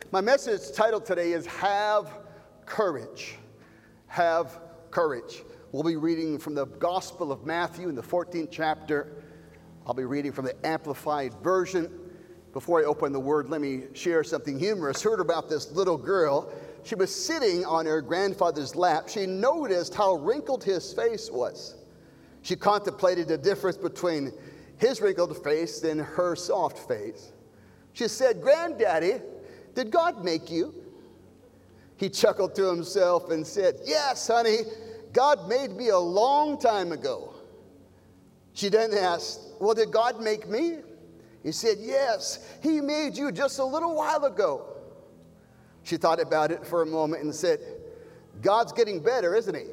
My message title today is Have Courage. Have courage. We'll be reading from the Gospel of Matthew in the 14th chapter. I'll be reading from the Amplified Version. Before I open the word, let me share something humorous. Heard about this little girl. She was sitting on her grandfather's lap. She noticed how wrinkled his face was. She contemplated the difference between his wrinkled face and her soft face. She said, "Granddaddy, did God make you?" He chuckled to himself and said, "Yes, honey, God made me a long time ago." She then asked, "Well, did God make me?" He said, "Yes, He made you just a little while ago." She thought about it for a moment and said, "God's getting better, isn't He?"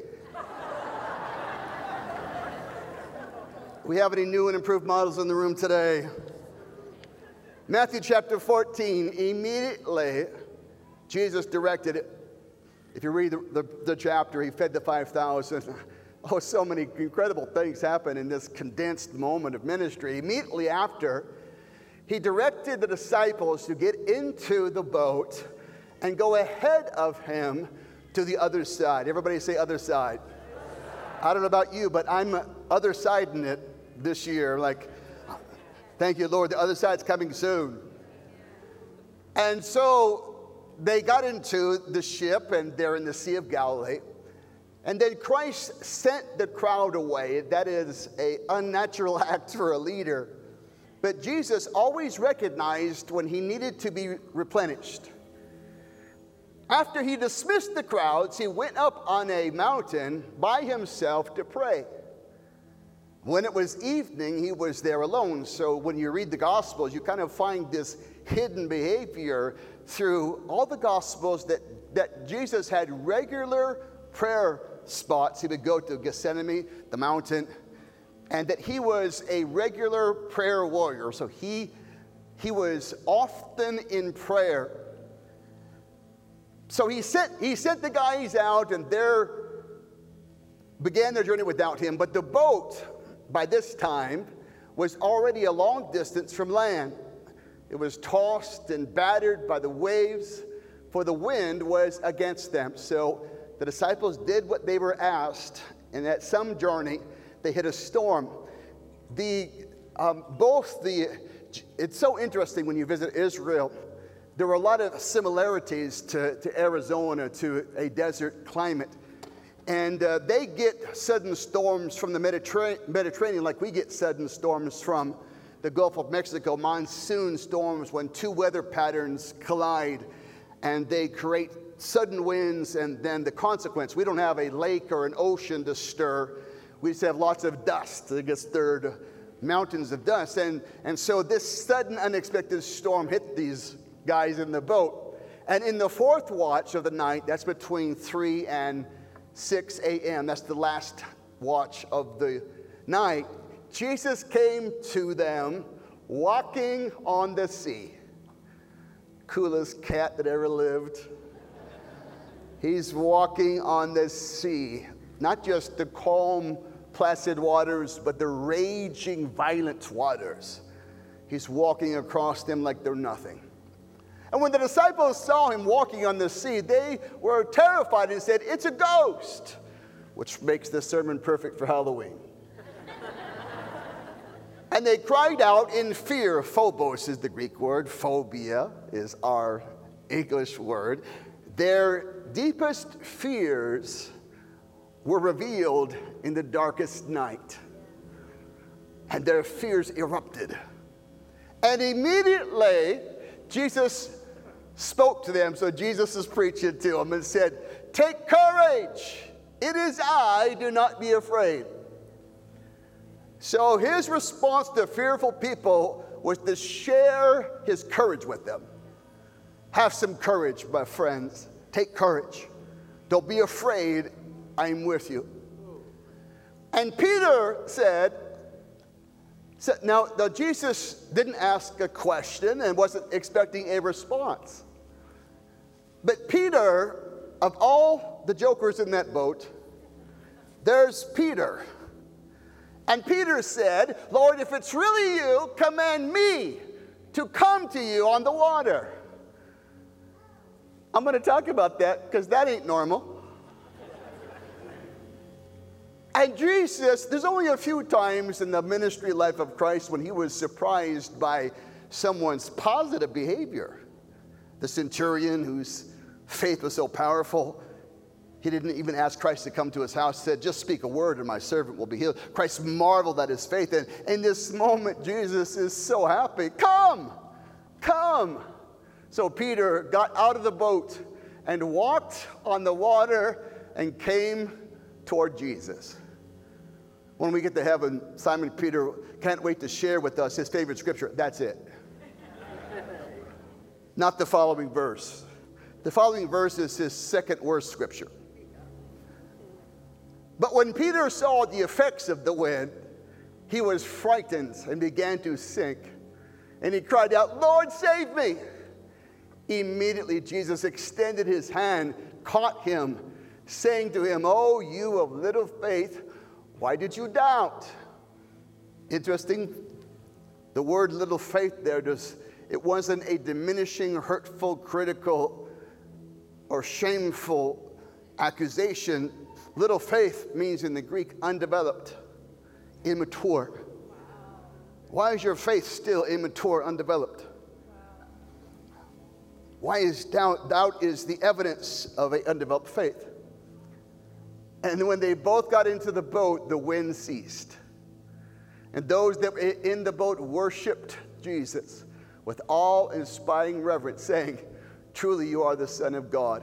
We have any new and improved models in the room today? Matthew chapter 14, immediately Jesus directed it. If you read the chapter, He fed the 5,000. Oh, so many incredible things happen in this condensed moment of ministry. Immediately after, He directed the disciples to get into the boat and go ahead of Him to the other side. Everybody say other side. I don't know about you, but I'm other siding it this year. Like, thank you, Lord, the other side's coming soon. And so they got into the ship, and they're in the Sea of Galilee. And then Christ sent the crowd away. That is an unnatural act for a leader. But Jesus always recognized when He needed to be replenished. After He dismissed the crowds, He went up on a mountain by Himself to pray. When it was evening, He was there alone. So when you read the Gospels, you kind of find this hidden behavior through all the Gospels that Jesus had regular prayer spots. He would go to Gethsemane, the mountain, and that He was a regular prayer warrior. So he was often in prayer. So he sent the guys out, and they began their journey without Him. But the boat, by this time, was already a long distance from land. It was tossed and battered by the waves, for the wind was against them. So the disciples did what they were asked, and at some journey, they hit a storm. It's so interesting when you visit Israel. There were a lot of similarities to Arizona, to a desert climate. And they get sudden storms from the Mediterranean like we get sudden storms from the Gulf of Mexico, monsoon storms when two weather patterns collide and they create sudden winds, and then the consequence, we don't have a lake or an ocean to stir. We just have lots of dust that gets stirred, mountains of dust. And so this sudden unexpected storm hit these guys in the boat. And in the fourth watch of the night, that's between 3 and 6 a.m., that's the last watch of the night, Jesus came to them walking on the sea. Coolest cat that ever lived. He's walking on the sea, not just the calm, placid waters, but the raging, violent waters. He's walking across them like they're nothing. And when the disciples saw Him walking on the sea, they were terrified and said, "It's a ghost," which makes this sermon perfect for Halloween. And they cried out in fear. Phobos is the Greek word. Phobia is our English word. Their deepest fears were revealed in the darkest night. And their fears erupted. And immediately, Jesus spoke to them. So Jesus is preaching to them and said, "Take courage. It is I. Do not be afraid." So His response to fearful people was to share His courage with them. Have some courage, my friends. Take courage. Don't be afraid. I'm with you. And Peter said, now Jesus didn't ask a question and wasn't expecting a response. But Peter, of all the jokers in that boat, there's Peter. And Peter said, "Lord, if it's really you, command me to come to you on the water." I'm going to talk about that because that ain't normal. And Jesus, there's only a few times in the ministry life of Christ when he was surprised by someone's positive behavior. The centurion whose faith was so powerful, he didn't even ask Christ to come to his house, said, just speak a word and my servant will be healed. Christ marveled at his faith. And in this moment, Jesus is so happy. Come, come. So Peter got out of the boat and walked on the water and came toward Jesus. When we get to heaven, Simon Peter can't wait to share with us his favorite scripture. That's it. Not the following verse. The following verse is his second worst scripture. But when Peter saw the effects of the wind, he was frightened and began to sink. And he cried out, Lord, save me. Immediately Jesus extended his hand, caught him, saying to him, oh, you of little faith, why did you doubt? Interesting. The word little faith there, it wasn't a diminishing, hurtful, critical, or shameful accusation. Little faith means in the Greek undeveloped, immature. Why is your faith still immature, undeveloped? Why is doubt? Doubt is the evidence of an undeveloped faith. And when they both got into the boat, the wind ceased. And those that were in the boat worshiped Jesus with awe-inspiring reverence, saying, truly you are the Son of God.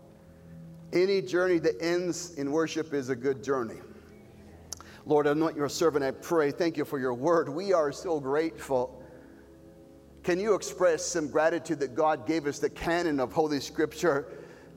Any journey that ends in worship is a good journey. Lord, anoint your servant, I pray. Thank you for your word. We are so grateful. Can you express some gratitude that God gave us the canon of Holy Scripture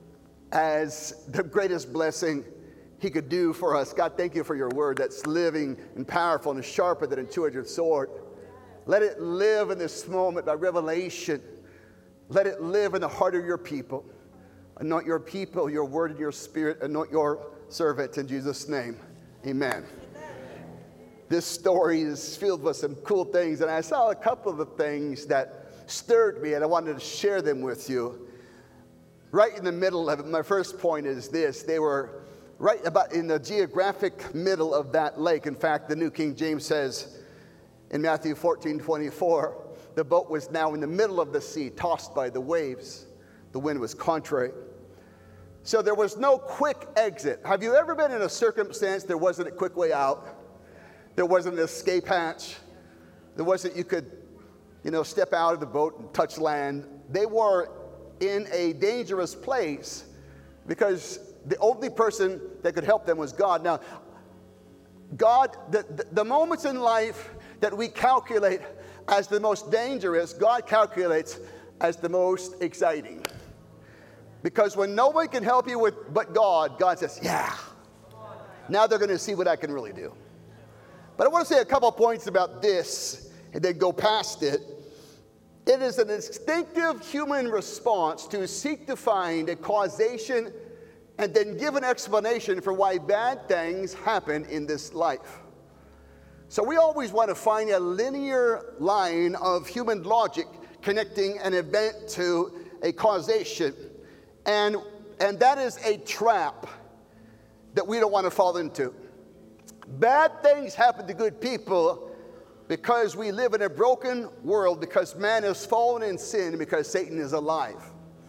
as the greatest blessing he could do for us? God, thank you for your word that's living and powerful and sharper than a two-edged sword. Let it live in this moment by revelation. Let it live in the heart of your people. Anoint your people, your word and your spirit. Anoint your servant in Jesus' name. Amen. This story is filled with some cool things, and I saw a couple of the things that stirred me, and I wanted to share them with you. Right in the middle of it, my first point is this. They were right about in the geographic middle of that lake. In fact, the New King James says in Matthew 14:24, the boat was now in the middle of the sea, tossed by the waves. The wind was contrary. So there was no quick exit. Have you ever been in a circumstance there wasn't a quick way out? There wasn't an escape hatch. There wasn't you could, step out of the boat and touch land. They were in a dangerous place because the only person that could help them was God. Now, God, the moments in life that we calculate as the most dangerous, God calculates as the most exciting. Because when nobody can help you but God, God says, yeah, now they're going to see what I can really do. But I want to say a couple points about this and then go past it. It is an instinctive human response to seek to find a causation and then give an explanation for why bad things happen in this life. So we always want to find a linear line of human logic connecting an event to a causation. And that is a trap that we don't want to fall into. Bad things happen to good people because we live in a broken world, because man has fallen in sin, because Satan is alive.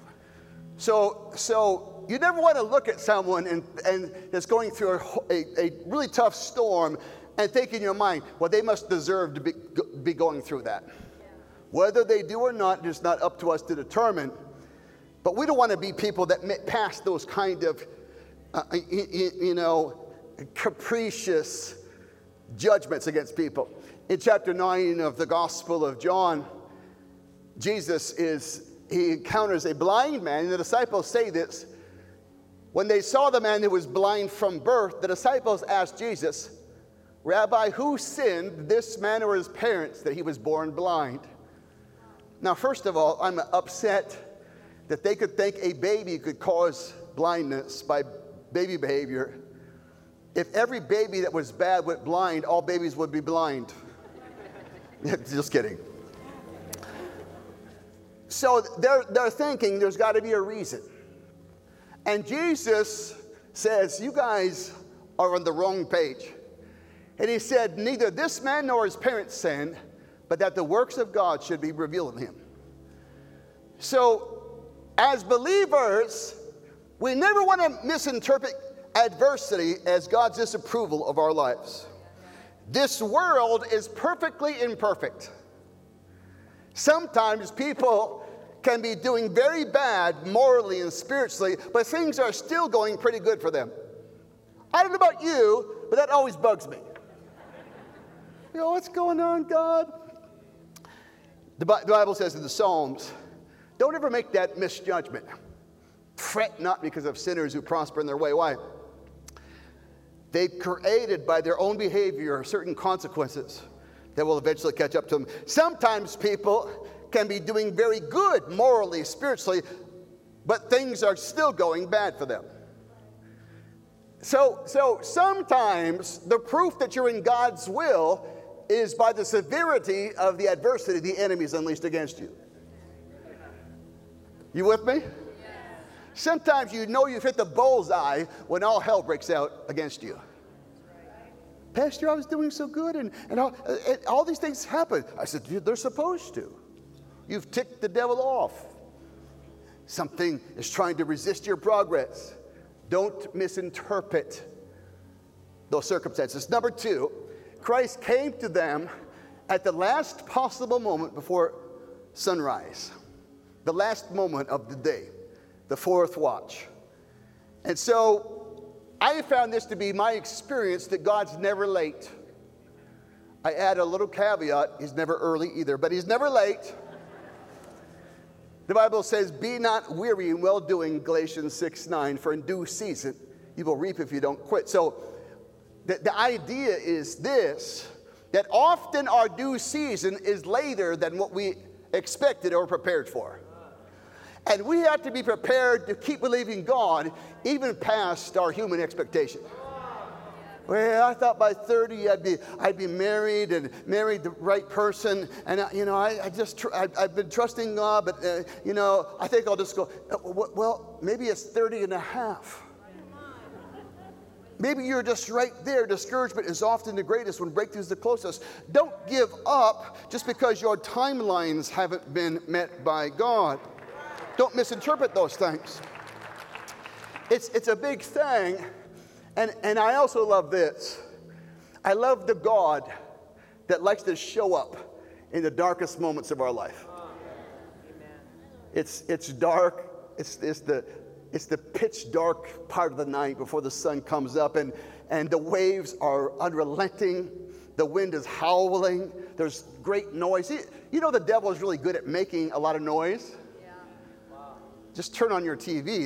So you never want to look at someone and that's going through a really tough storm and think in your mind, well, they must deserve to be going through that. Yeah. Whether they do or not is not up to us to determine. But we don't want to be people that pass those kind of, capricious judgments against people. In chapter 9 of the Gospel of John, Jesus he encounters a blind man, and the disciples say this. When they saw the man who was blind from birth, the disciples asked Jesus, Rabbi, who sinned, this man or his parents, that he was born blind? Now, first of all, I'm upset that they could think a baby could cause blindness by baby behavior. If every baby that was bad went blind, all babies would be blind. Just kidding. So they're thinking there's got to be a reason. And Jesus says, you guys are on the wrong page. And he said, neither this man nor his parents sinned, but that the works of God should be revealed in him. So, as believers, we never want to misinterpret adversity as God's disapproval of our lives. This world is perfectly imperfect. Sometimes people can be doing very bad morally and spiritually, but things are still going pretty good for them. I don't know about you, but that always bugs me. You know, what's going on, God? The Bible says in the Psalms, don't ever make that misjudgment. Fret not because of sinners who prosper in their way. Why? They've created by their own behavior certain consequences that will eventually catch up to them. Sometimes people can be doing very good morally, spiritually, but things are still going bad for them. So sometimes the proof that you're in God's will is by the severity of the adversity the enemy has unleashed against you. You with me? Sometimes you know you've hit the bullseye when all hell breaks out against you. Pastor, I was doing so good, and all these things happen. I said, they're supposed to. You've ticked the devil off. Something is trying to resist your progress. Don't misinterpret those circumstances. Number two, Christ came to them at the last possible moment before sunrise, the last moment of the day, the fourth watch. And so I found this to be my experience that God's never late. I add a little caveat, he's never early either, but he's never late. The Bible says, be not weary in well-doing, Galatians 6:9, for in due season you will reap if you don't quit. So the idea is this, that often our due season is later than what we expected or prepared for. And we have to be prepared to keep believing God even past our human expectations. Well, I thought by 30 I'd be married and married the right person, and I've been trusting God, but I think I'll just go. Well, maybe it's 30 and a half. Maybe you're just right there. Discouragement is often the greatest when breakthrough is the closest. Don't give up just because your timelines haven't been met by God. Don't misinterpret those things. It's a big thing. And I also love this. I love the God that likes to show up in the darkest moments of our life. It's dark. It's the pitch dark part of the night before the sun comes up, and the waves are unrelenting. The wind is howling. There's great noise. You know the devil is really good at making a lot of noise. Just turn on your TV.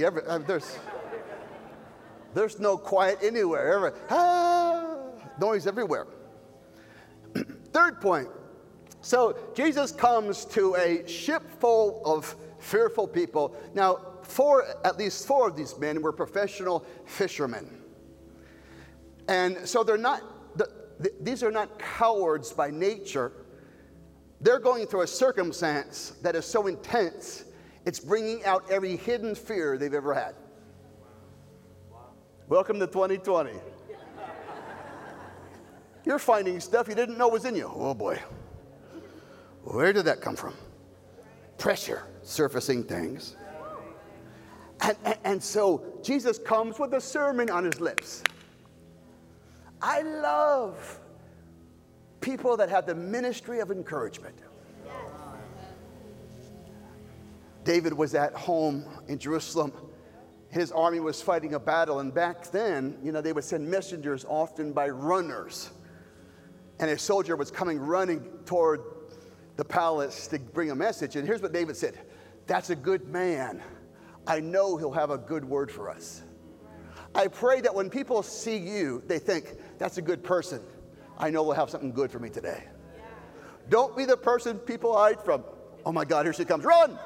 There's no quiet anywhere. Noise everywhere. Third point. So Jesus comes to a ship full of fearful people. Now, at least four of these men were professional fishermen. And so these are not cowards by nature. They're going through a circumstance that is so intense, it's bringing out every hidden fear they've ever had. Welcome to 2020. You're finding stuff you didn't know was in you. Oh boy. Where did that come from? Pressure, surfacing things. And so Jesus comes with a sermon on his lips. I love people that have the ministry of encouragement. David was at home in Jerusalem. His army was fighting a battle, and back then, they would send messengers often by runners. And a soldier was coming running toward the palace to bring a message. And here's what David said, that's a good man. I know he'll have a good word for us. I pray that when people see you, they think, that's a good person. I know we'll have something good for me today. Don't be the person people hide from. Oh my God, here she comes, run!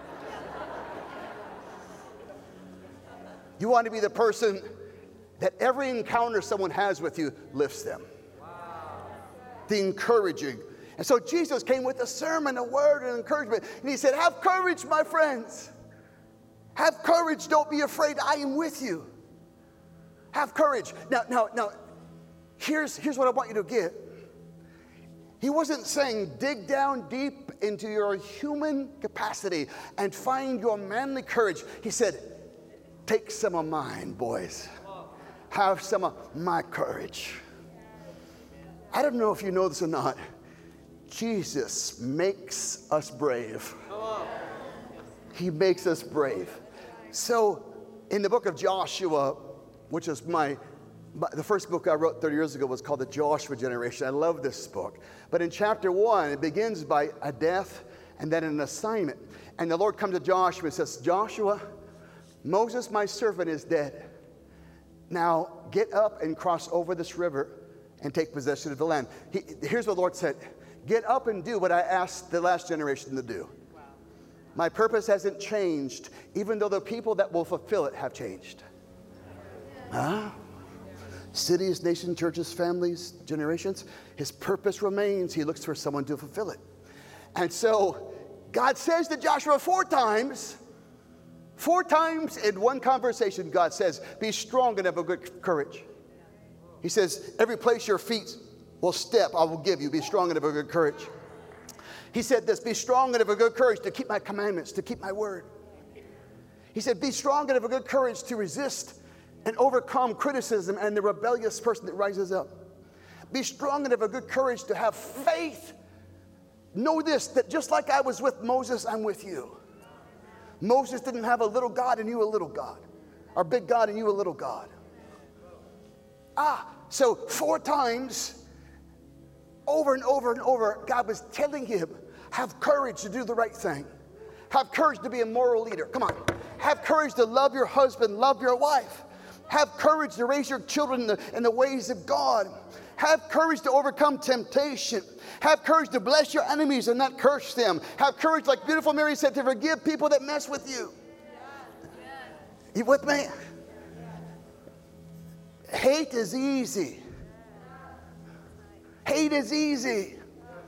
You want to be the person that every encounter someone has with you lifts them. Wow. The encouraging. And so Jesus came with a sermon, a word, and encouragement. And he said, have courage, my friends. Have courage. Don't be afraid. I am with you. Have courage. Now, here's what I want you to get. He wasn't saying dig down deep into your human capacity and find your manly courage. He said, take some of mine, boys. Have some of my courage. I don't know if you know this or not. Jesus makes us brave. He makes us brave. So in the book of Joshua, which is the first book I wrote 30 years ago was called The Joshua Generation. I love this book. But in chapter 1, it begins by a death and then an assignment. And the Lord comes to Joshua and says, Joshua, Moses, my servant, is dead. Now get up and cross over this river and take possession of the land. Here's what the Lord said. Get up and do what I asked the last generation to do. Wow. My purpose hasn't changed, even though the people that will fulfill it have changed. Huh? Cities, nations, churches, families, generations. His purpose remains. He looks for someone to fulfill it. And so God says to Joshua 4 times in one conversation, God says, be strong and have a good courage. He says, every place your feet will step, I will give you. Be strong and have a good courage. He said this, be strong and have a good courage to keep my commandments, to keep my word. He said, be strong and have a good courage to resist and overcome criticism and the rebellious person that rises up. Be strong and have a good courage to have faith. Know this, that just like I was with Moses, I'm with you. Moses didn't have a little God and you a little God. Or big God and you a little God. So 4 times, over and over and over, God was telling him, have courage to do the right thing. Have courage to be a moral leader. Come on. Have courage to love your husband, love your wife. Have courage to raise your children in the ways of God. Have courage to overcome temptation. Have courage to bless your enemies and not curse them. Have courage, like beautiful Mary said, to forgive people that mess with you. You with me? Hate is easy. Hate is easy.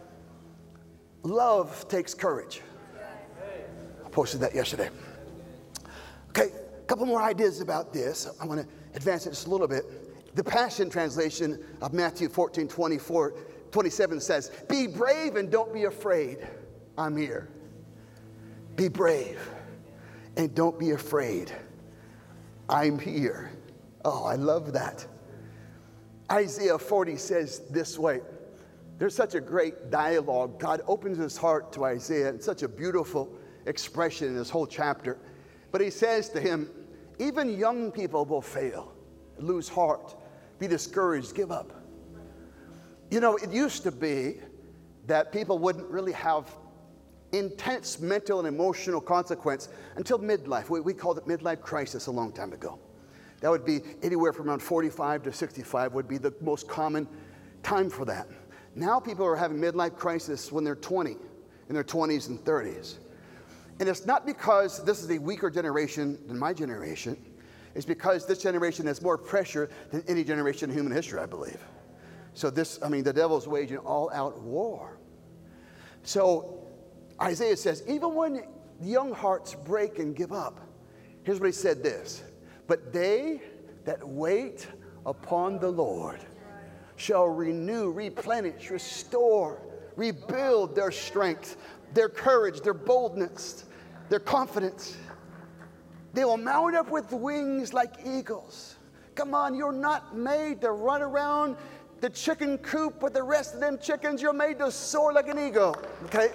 Love takes courage. I posted that yesterday. Okay, a couple more ideas about this. I want to advance it just a little bit. The Passion Translation of Matthew 14:27 says, be brave and don't be afraid. I'm here. Be brave and don't be afraid. I'm here. Oh, I love that. Isaiah 40 says this way. There's such a great dialogue. God opens his heart to Isaiah in such a beautiful expression in this whole chapter. But he says to him, even young people will fail, lose heart, be discouraged, give up. You know, it used to be that people wouldn't really have intense mental and emotional consequence until midlife. We called it midlife crisis a long time ago. That would be anywhere from around 45 to 65 would be the most common time for that. Now people are having midlife crisis when they're 20, in their 20s and 30s. And it's not because this is a weaker generation than my generation. It's because this generation has more pressure than any generation in human history, I believe. So the devil's waging all-out war. So Isaiah says, even when young hearts break and give up, here's what he said this, but they that wait upon the Lord shall renew, replenish, restore, rebuild their strength, their courage, their boldness, their confidence. They will mount up with wings like eagles. Come on, you're not made to run around the chicken coop with the rest of them chickens. You're made to soar like an eagle, okay?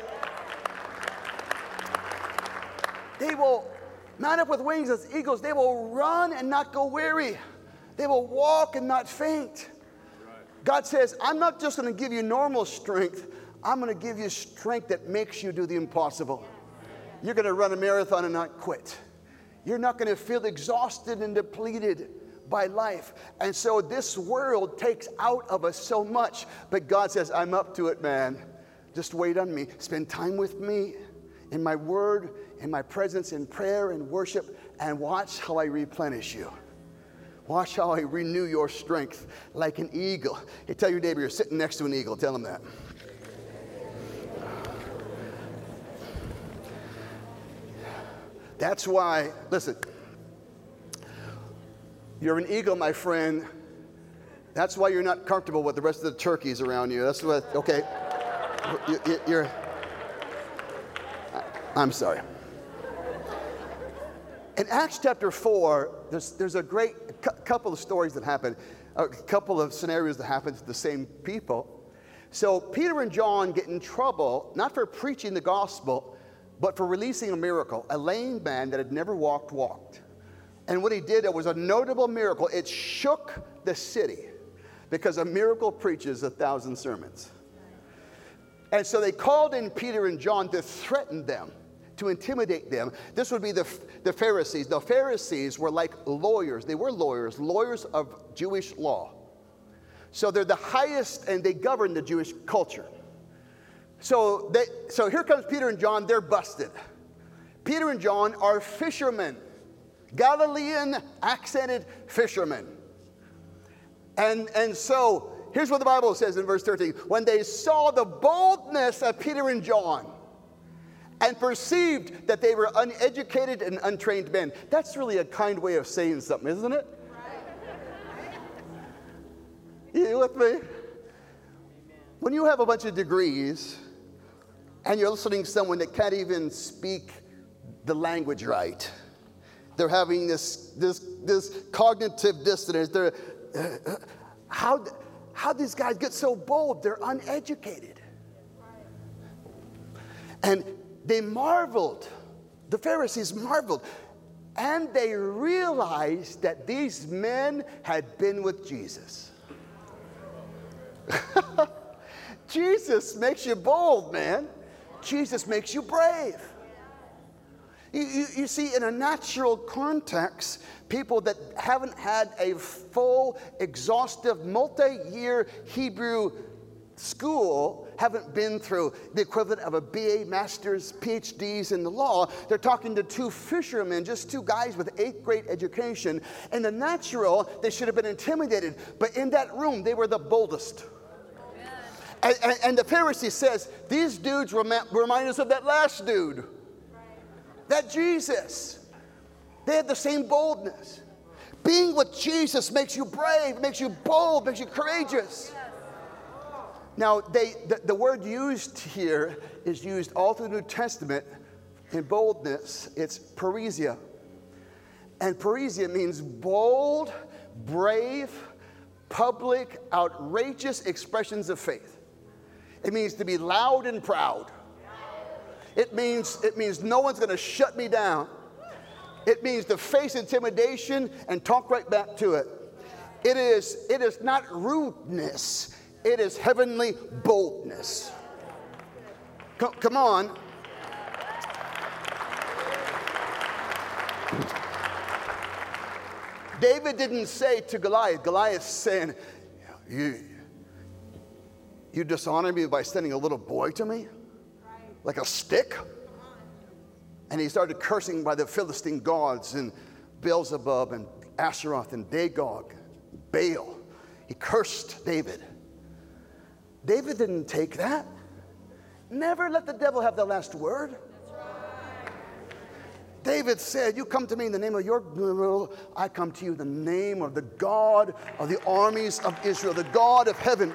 They will mount up with wings as eagles. They will run and not go weary. They will walk and not faint. God says, I'm not just going to give you normal strength. I'm going to give you strength that makes you do the impossible. You're going to run a marathon and not quit. You're not going to feel exhausted and depleted by life. And so this world takes out of us so much. But God says, I'm up to it, man. Just wait on me. Spend time with me in my word, in my presence, in prayer and worship, and watch how I replenish you. Watch how I renew your strength like an eagle. Hey, tell your neighbor you're sitting next to an eagle. Tell him that. That's why, listen, you're an eagle, my friend. That's why you're not comfortable with the rest of the turkeys around you. That's what, okay. I'm sorry. In Acts chapter 4, there's a great couple of stories that happen, a couple of scenarios that happen to the same people. So Peter and John get in trouble, not for preaching the gospel, but for releasing a miracle. A lame man that had never walked. And what he did, it was a notable miracle. It shook the city because a miracle preaches 1,000 sermons. And so they called in Peter and John to threaten them, to intimidate them. This would be the Pharisees. The Pharisees were like lawyers. They were lawyers of Jewish law. So they're the highest, and they govern the Jewish culture. So here comes Peter and John. They're busted. Peter and John are fishermen, Galilean accented fishermen. And so here's what the Bible says in verse 13. When they saw the boldness of Peter and John and perceived that they were uneducated and untrained men. That's really a kind way of saying something, isn't it? You with me? When you have a bunch of degrees and you're listening to someone that can't even speak the language right, they're having this cognitive dissonance. How these guys get so bold? They're uneducated. And they marveled. The Pharisees marveled. And they realized that these men had been with Jesus. Jesus makes you bold, man. Jesus makes you brave. You see, in a natural context, people that haven't had a full, exhaustive, multi-year Hebrew school, haven't been through the equivalent of a BA, master's, PhDs in the law. They're talking to two fishermen, just two guys with 8th grade education. In the natural, they should have been intimidated. But in that room, they were the boldest. And the Pharisee says, these dudes remind us of that last dude. That Jesus. They had the same boldness. Being with Jesus makes you brave, makes you bold, makes you courageous. Now, the word used here is used all through the New Testament in boldness. It's parrhesia. And parrhesia means bold, brave, public, outrageous expressions of faith. It means to be loud and proud. It means no one's going to shut me down. It means to face intimidation and talk right back to it. It is not rudeness. It is heavenly boldness. Come on. David didn't say to Goliath saying, you dishonor me by sending a little boy to me? Like a stick? And he started cursing by the Philistine gods and Beelzebub and Asheroth and Dagog, Baal. He cursed David. David didn't take that. Never let the devil have the last word. David said, you come to me in the name of your will, I come to you in the name of the God of the armies of Israel, the God of heaven.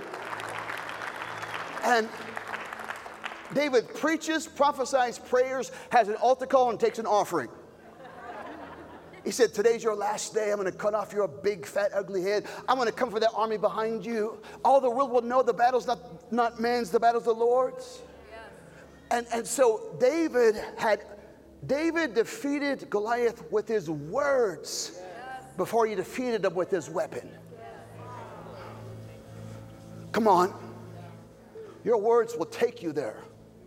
And David preaches, prophesies, prayers, has an altar call, and takes an offering. He said, today's your last day. I'm going to cut off your big, fat, ugly head. I'm going to come for that army behind you. All the world will know the battle's not man's, the battle's the Lord's. Yes. And so David defeated Goliath with his words, yes, before he defeated him with his weapon. Yes. Come on. Your words will take you there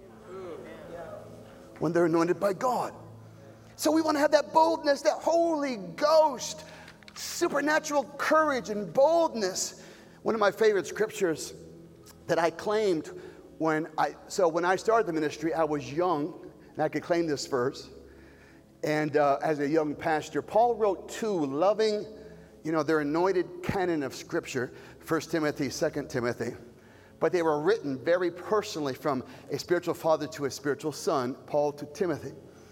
when they're anointed by God. So we want to have that boldness, that Holy Ghost, supernatural courage and boldness. One of my favorite scriptures that I claimed when I started the ministry, I was young, and I could claim this verse. And as a young pastor, Paul wrote 2 loving, their anointed canon of scripture, 1 Timothy, 2 Timothy. But they were written very personally from a spiritual father to a spiritual son, Paul to Timothy.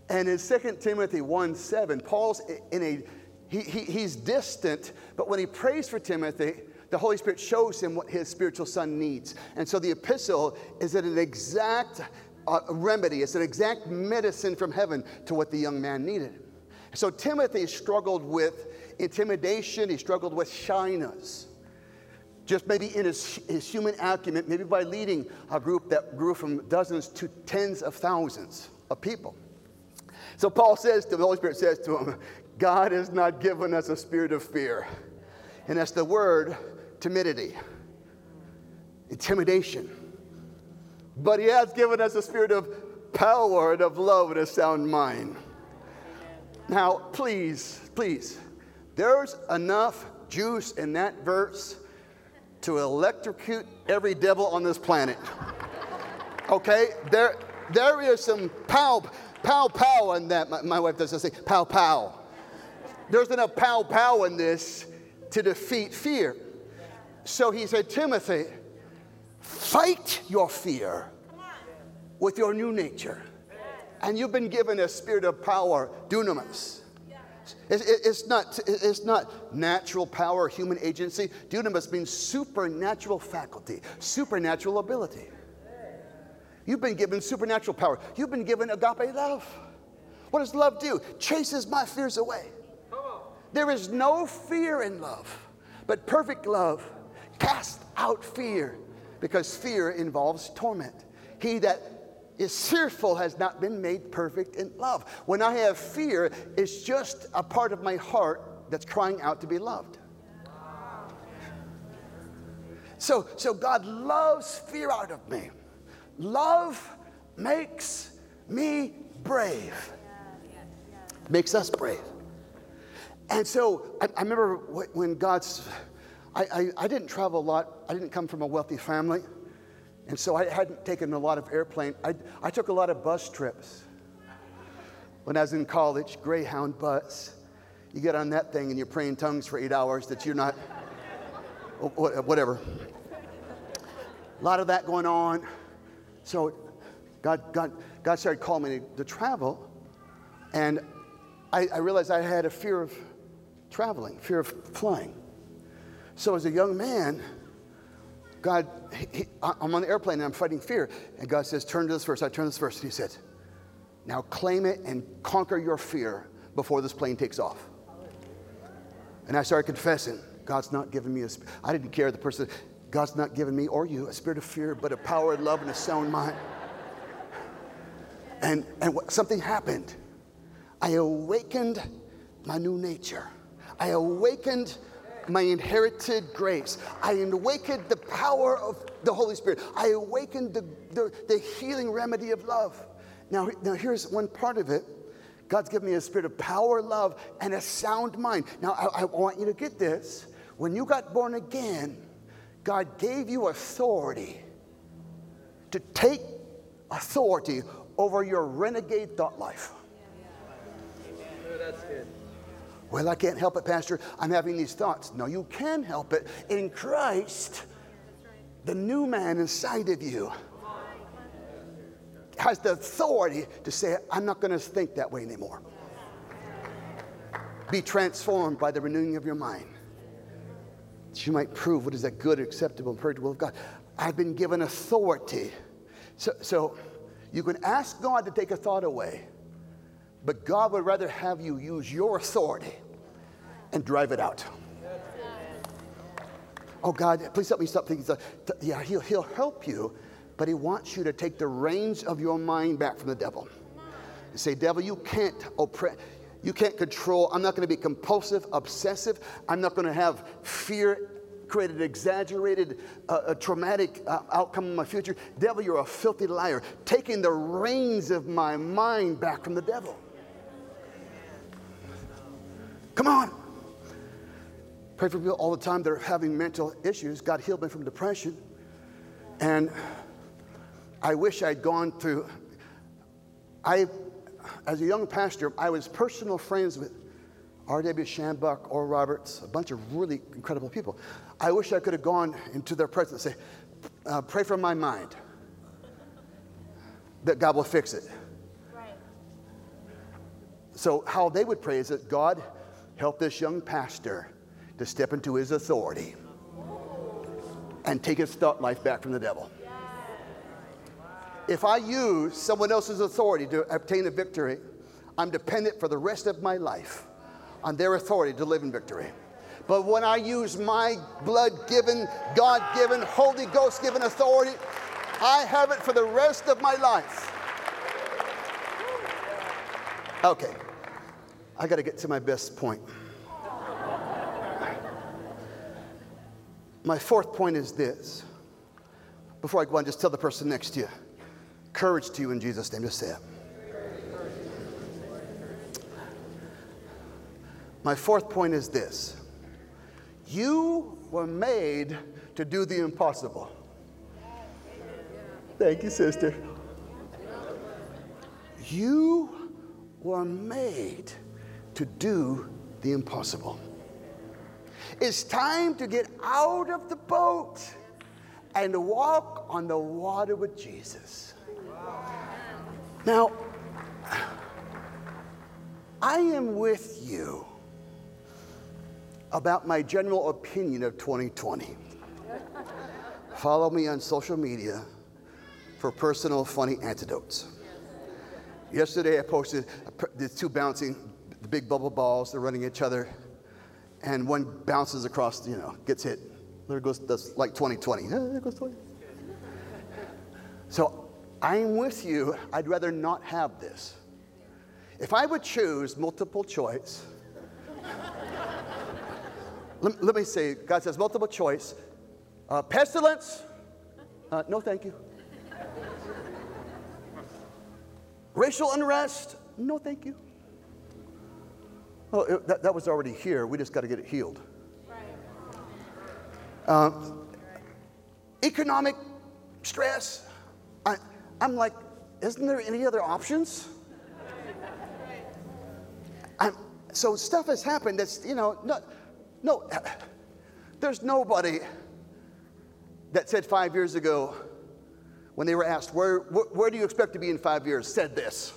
And in 2 Timothy 1:7, Paul's he's distant, but when he prays for Timothy, the Holy Spirit shows him what his spiritual son needs. And so the epistle is an exact remedy. It's an exact medicine from heaven to what the young man needed. So Timothy struggled with intimidation. He struggled with shyness. Just maybe in his human acumen, maybe by leading a group that grew from dozens to tens of thousands of people. So Paul says to the Holy Spirit says to him, God has not given us a spirit of fear. And that's the word timidity, intimidation. But he has given us a spirit of power and of love and a sound mind. Now, please, there's enough juice in that verse to electrocute every devil on this planet. Okay? There is some pow in that. My wife doesn't say pow. There's enough pow in this to defeat fear. So he said, Timothy, fight your fear with your new nature. And you've been given a spirit of power, dunamis. It's not natural power, human agency. Dunamis means supernatural faculty, supernatural ability. You've been given supernatural power. You've been given agape love. What does love do? Chases my fears away. There is no fear in love, but perfect love casts out fear, because fear involves torment. He that is fearful has not been made perfect in love. When I have fear, it's just a part of my heart that's crying out to be loved. So God loves fear out of me. Love makes me brave. Makes us brave. And so I remember when I didn't travel a lot. I didn't come from a wealthy family. And so I hadn't taken a lot of airplane. I took a lot of bus trips. When I was in college, Greyhound bus. You get on that thing and you're praying tongues for 8 hours that you're not, whatever. A lot of that going on. So God started calling me to travel. And I realized I had a fear of traveling, fear of flying. So as a young man, I'm on the airplane and I'm fighting fear. And God says, turn to this verse. I turn to this verse and he said, now claim it and conquer your fear before this plane takes off. And I started confessing, God's not giving me I didn't care the person, God's not giving me or you a spirit of fear, but a power and love and a sound mind. And something happened. I awakened my new nature. I awakened my inherited grace. I awakened the power of the Holy Spirit. I awakened the healing remedy of love. Now here's one part of it. God's given me a spirit of power, love, and a sound mind. Now I want you to get this. When you got born again, God gave you authority to take authority over your renegade thought life. Oh, that's good. Well, I can't help it, Pastor. I'm having these thoughts. No, you can help it. In Christ, the new man inside of you has the authority to say, I'm not going to think that way anymore. Be transformed by the renewing of your mind, that you might prove what is that good, acceptable, and perfect will of God. I've been given authority. So you can ask God to take a thought away, but God would rather have you use your authority and drive it out. Oh, God, please help me stop thinking. Yeah, he'll help you, but he wants you to take the reins of your mind back from the devil. And say, devil, you can't oppress. You can't control. I'm not going to be compulsive, obsessive. I'm not going to have fear created exaggerated, traumatic outcome in my future. Devil, you're a filthy liar. Taking the reins of my mind back from the devil. Come on. Pray for people all the time that are having mental issues. God healed me from depression. And I wish I'd gone through, as a young pastor, I was personal friends with R.W. Shambach, Oral Roberts, a bunch of really incredible people. I wish I could have gone into their presence and say, pray for my mind, that God will fix it. Right. So how they would pray is that God help this young pastor to step into his authority and take his thought life back from the devil. If I use someone else's authority to obtain a victory, I'm dependent for the rest of my life on their authority to live in victory. But when I use my blood-given, God-given, Holy Ghost-given authority, I have it for the rest of my life. Okay, I got to get to my best point. My fourth point is this. Before I go on, just tell the person next to you, courage to you in Jesus' name. Just say it. My fourth point is this. You were made to do the impossible. Thank you, sister. You were made to do the impossible. It's time to get out of the boat and walk on the water with Jesus. Now, I am with you about my general opinion of 2020. Follow me on social media for personal funny anecdotes. Yesterday I posted the two bouncing, the big bubble balls, they're running each other, and one bounces across, gets hit. There goes, that's like 2020. There goes 20. So I'm with you. I'd rather not have this. If I would choose multiple choice, let me say, God says multiple choice. Pestilence? No, thank you. Racial unrest? No, thank you. Oh, that was already here. We just got to get it healed. Economic stress? I'm like, isn't there any other options? So stuff has happened that's, no, there's nobody that said 5 years ago when they were asked, where do you expect to be in 5 years, said this.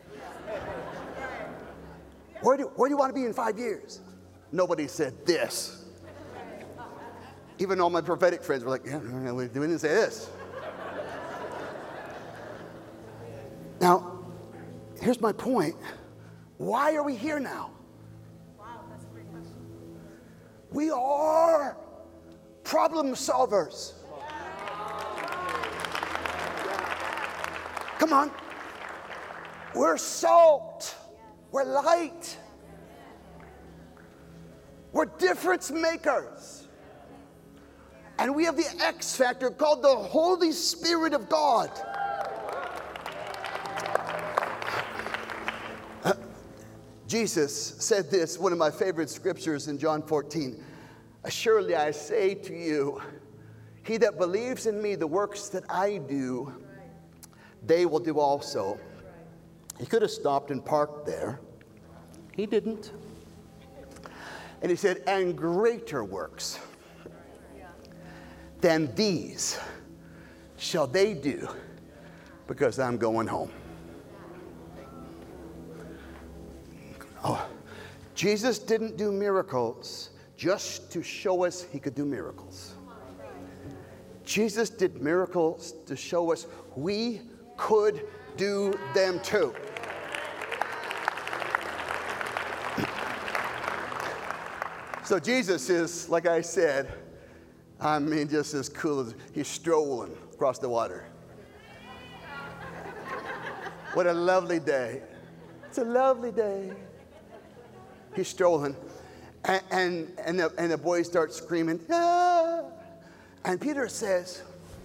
Where do you want to be in 5 years? Nobody said this. Even all my prophetic friends were like, yeah, we didn't say this. Now, here's my point. Why are we here now? Wow, that's a great question. We are problem solvers. Come on. We're salt. We're light. We're difference makers. And we have the X factor called the Holy Spirit of God. Jesus said this, one of my favorite scriptures in John 14. Surely I say to you, he that believes in me, the works that I do, they will do also. He could have stopped and parked there. He didn't. And he said, and greater works than these shall they do, because I'm going home. Oh, Jesus didn't do miracles just to show us he could do miracles. Jesus did miracles to show us we could do them too. So Jesus is, like I said, just as cool as he's strolling across the water. What a lovely day. It's a lovely day. He's strolling, and the boys start screaming, ah! And Peter says,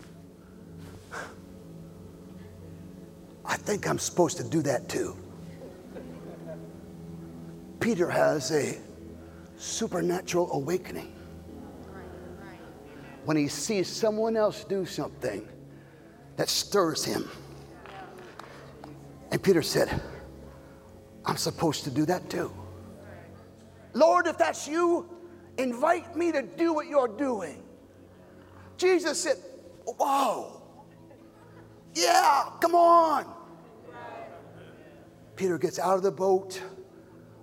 I think I'm supposed to do that too. Peter has a supernatural awakening when he sees someone else do something that stirs him. And Peter said, I'm supposed to do that too. Lord, if that's you, invite me to do what you're doing. Jesus said, whoa, yeah, come on. Peter gets out of the boat,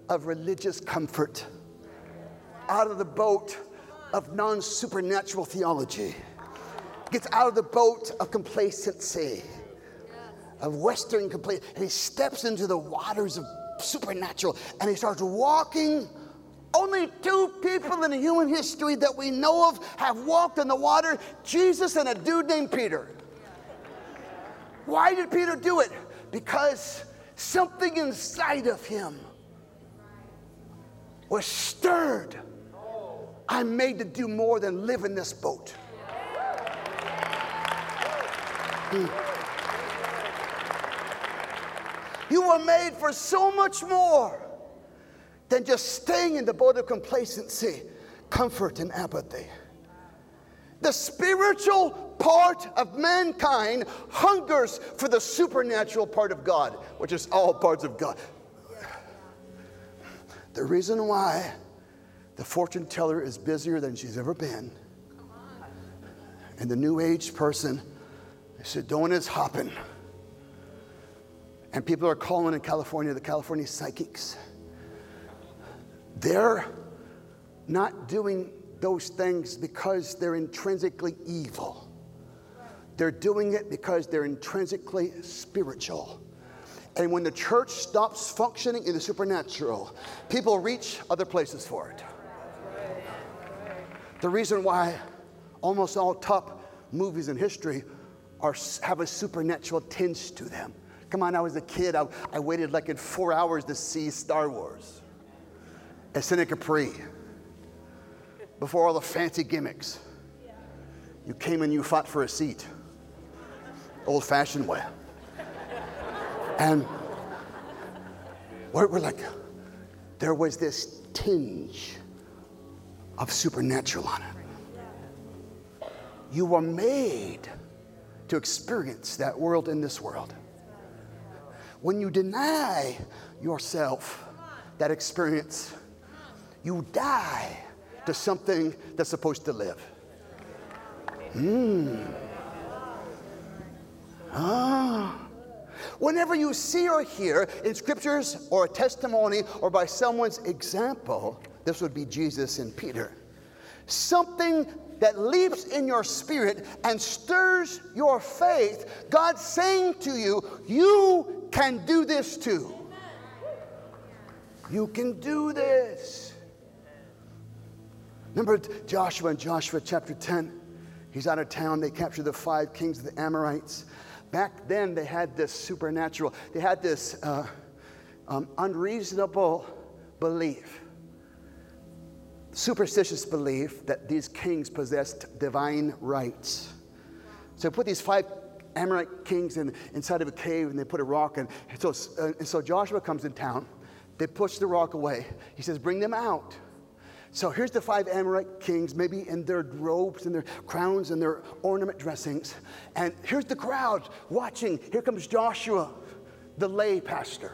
of religious comfort, out of the boat of non-supernatural theology, gets out of the boat of complacency, of Western complacency, and he steps into the waters of supernatural, and he starts walking. Only two people in human history that we know of have walked in the water, Jesus and a dude named Peter. Why did Peter do it? Because something inside of him was stirred. I'm made to do more than live in this boat. You were made for so much more than just staying in the boat of complacency, comfort, and apathy. The spiritual part of mankind hungers for the supernatural part of God, which is all parts of God. The reason why the fortune teller is busier than she's ever been, and the new age person, Sedona is hopping, and people are calling in California, the California psychics. They're not doing those things because they're intrinsically evil. They're doing it because they're intrinsically spiritual. And when the church stops functioning in the supernatural, people reach other places for it. The reason why almost all top movies in history have a supernatural tinge to them. Come on, I was a kid. I waited like in 4 hours to see Star Wars at Cine Capri before all the fancy gimmicks. You came and you fought for a seat, old-fashioned way. And we're like, there was this tinge of supernatural on it. You were made to experience that world in this world. When you deny yourself that experience, you die to something that's supposed to live. Whenever you see or hear in scriptures or a testimony or by someone's example, this would be Jesus and Peter, something that leaps in your spirit and stirs your faith, God's saying to you, you can do this too. You can do this. Remember Joshua in Joshua chapter 10? He's out of town. They captured the 5 kings of the Amorites. Back then, they had this supernatural, they had this unreasonable belief, superstitious belief that these kings possessed divine rights. So they put these 5 Amorite kings inside of a cave, and they put a rock, and so Joshua comes in town. They push the rock away. He says, bring them out. So here's the 5 Amorite kings, maybe in their robes and their crowns and their ornament dressings. And here's the crowd watching. Here comes Joshua, the lay pastor.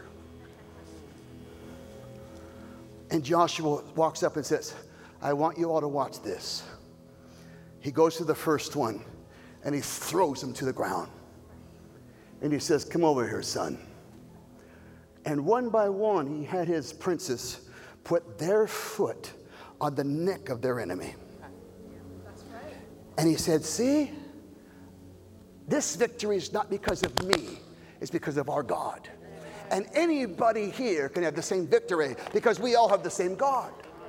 And Joshua walks up and says, I want you all to watch this. He goes to the first one, and he throws him to the ground. And he says, come over here, son. And one by one, he had his princes put their foot on the neck of their enemy. That's right. And he said, see, this victory is not because of me, it's because of our God. And anybody here can have the same victory because we all have the same God.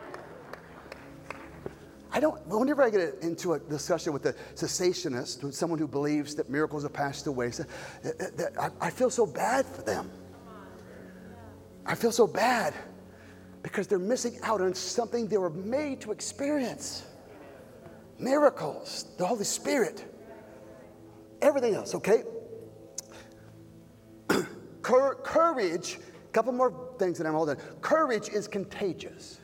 Whenever I get into a discussion with a cessationist, with someone who believes that miracles have passed away, I feel so bad for them. I feel so bad because they're missing out on something they were made to experience. Miracles, the Holy Spirit, everything else, okay? Courage, a couple more things that I'm all done. Courage is contagious.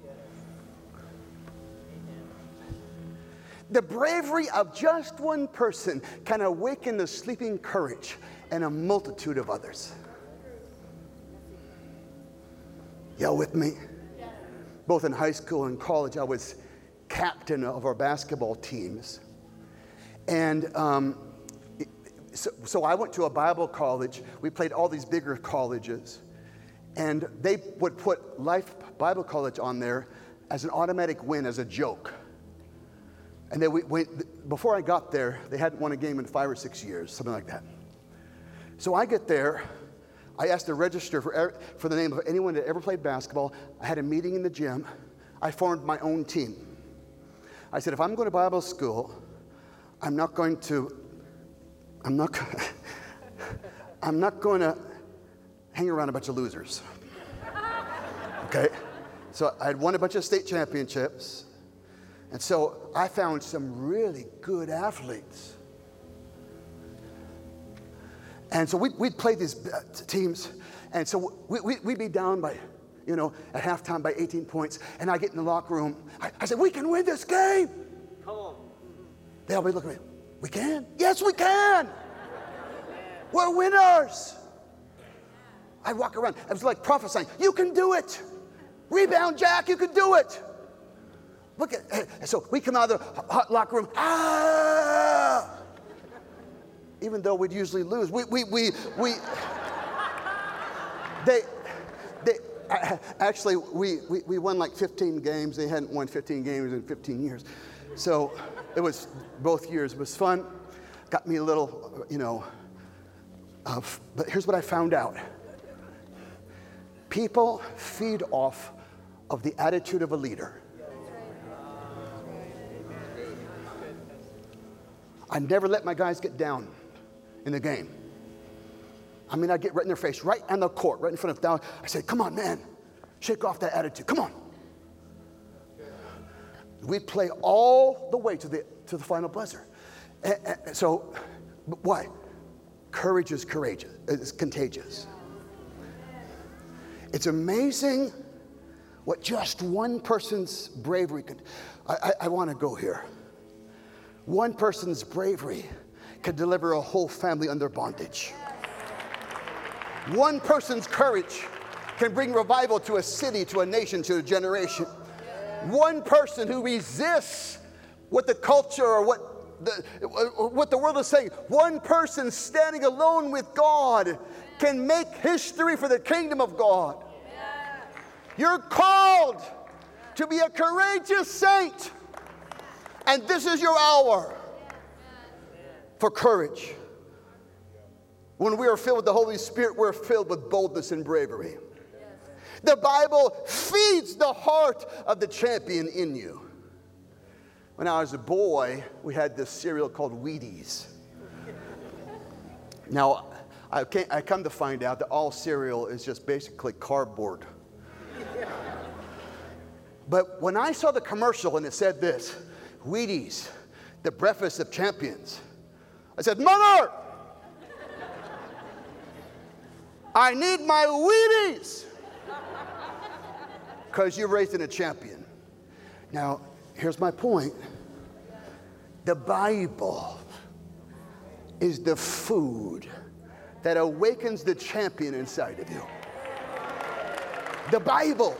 The bravery of just one person can awaken the sleeping courage in a multitude of others. Y'all with me? Both in high school and college, I was captain of our basketball teams. And so I went to a Bible college. We played all these bigger colleges. And they would put Life Bible College on there as an automatic win, as a joke. And before I got there, they hadn't won a game in 5 or 6 years, something like that. So I get there. I asked to register for the name of anyone that ever played basketball. I had a meeting in the gym. I formed my own team. I said, if I'm going to Bible school, I'm not going to hang around a bunch of losers. Okay? So I had won a bunch of state championships. And so I found some really good athletes. And so we'd play these teams. And so we'd be down by, at halftime by 18 points. And I get in the locker room. I said, we can win this game. Come on. They always look at me. We can? Yes, we can. We're winners. I walk around. I was like prophesying. You can do it. Rebound, Jack. You can do it. Look at. So we come out of the hot locker room. Ah! Even though we'd usually lose, actually we won like 15 games. They hadn't won 15 games in 15 years, so it was both years. It was fun. Got me a little, but here's what I found out. People feed off of the attitude of a leader. I never let my guys get down in the game. I mean, I get right in their face, right on the court, right in front of them. I say, come on, man, shake off that attitude. Come on. We play all the way to the final buzzer. So, why? Courage is courageous. It's contagious. It's amazing what just one person's bravery could. I want to go here. One person's bravery could deliver a whole family under bondage. One person's courage can bring revival to a city, to a nation, to a generation. One person who resists what the culture or what the world is saying. One person standing alone with God can make history for the kingdom of God. You're called to be a courageous saint. And this is your hour for courage. When we are filled with the Holy Spirit, we're filled with boldness and bravery. The Bible feeds the heart of the champion in you. When I was a boy, we had this cereal called Wheaties. Now, I come to find out that all cereal is just basically cardboard. But when I saw the commercial and it said this, Wheaties, the breakfast of champions, I said, Mother, I need my Wheaties, because you're raising a champion. Now, here's my point. The Bible is the food that awakens the champion inside of you. The Bible.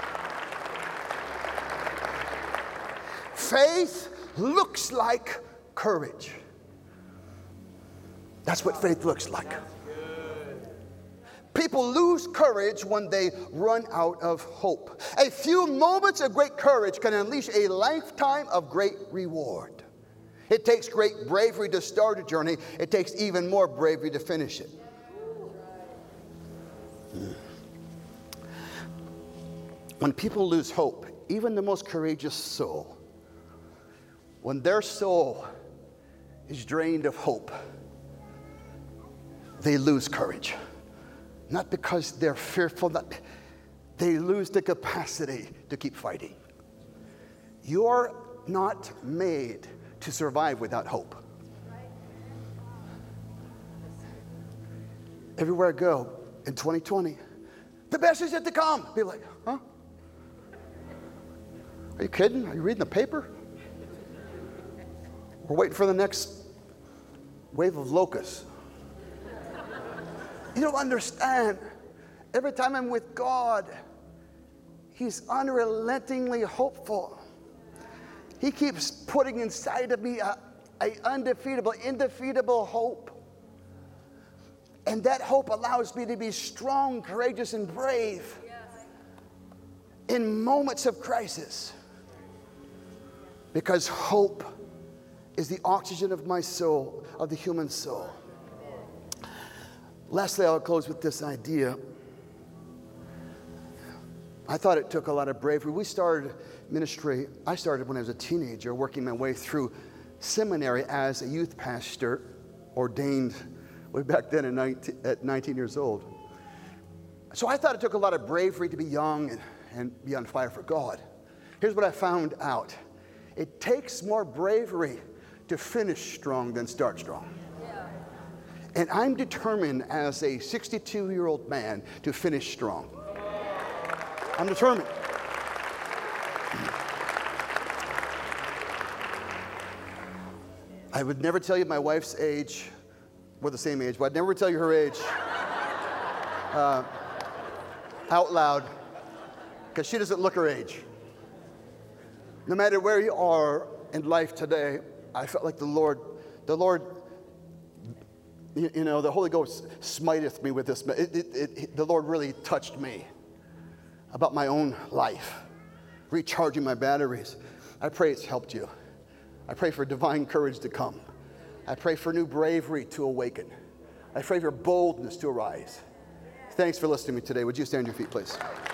Faith looks like courage. That's what faith looks like. People lose courage when they run out of hope. A few moments of great courage can unleash a lifetime of great reward. It takes great bravery to start a journey. It takes even more bravery to finish it. When people lose hope, even the most courageous soul, when their soul is drained of hope, they lose courage. Not because they're fearful, they lose the capacity to keep fighting. You're not made to survive without hope. Everywhere I go in 2020, the best is yet to come. Be like, huh? Are you kidding? Are you reading the paper? We're waiting for the next wave of locusts. You don't understand. Every time I'm with God, He's unrelentingly hopeful. He keeps putting inside of me a undefeatable, indefeatable hope. And that hope allows me to be strong, courageous, and brave in moments of crisis. Because hope is the oxygen of my soul, of the human soul. Lastly, I'll close with this idea. I thought it took a lot of bravery. We started ministry, I started when I was a teenager, working my way through seminary as a youth pastor, ordained way back then at 19 years old. So I thought it took a lot of bravery to be young and be on fire for God. Here's what I found out. It takes more bravery to finish strong than start strong. Yeah. And I'm determined as a 62-year-old man to finish strong. I'm determined. I would never tell you my wife's age. We're the same age, but I'd never tell you her age out loud, because she doesn't look her age. No matter where you are in life today, I felt like the Lord, the Holy Ghost smiteth me with this. The Lord really touched me about my own life, recharging my batteries. I pray it's helped you. I pray for divine courage to come. I pray for new bravery to awaken. I pray for boldness to arise. Thanks for listening to me today. Would you stand on your feet, please?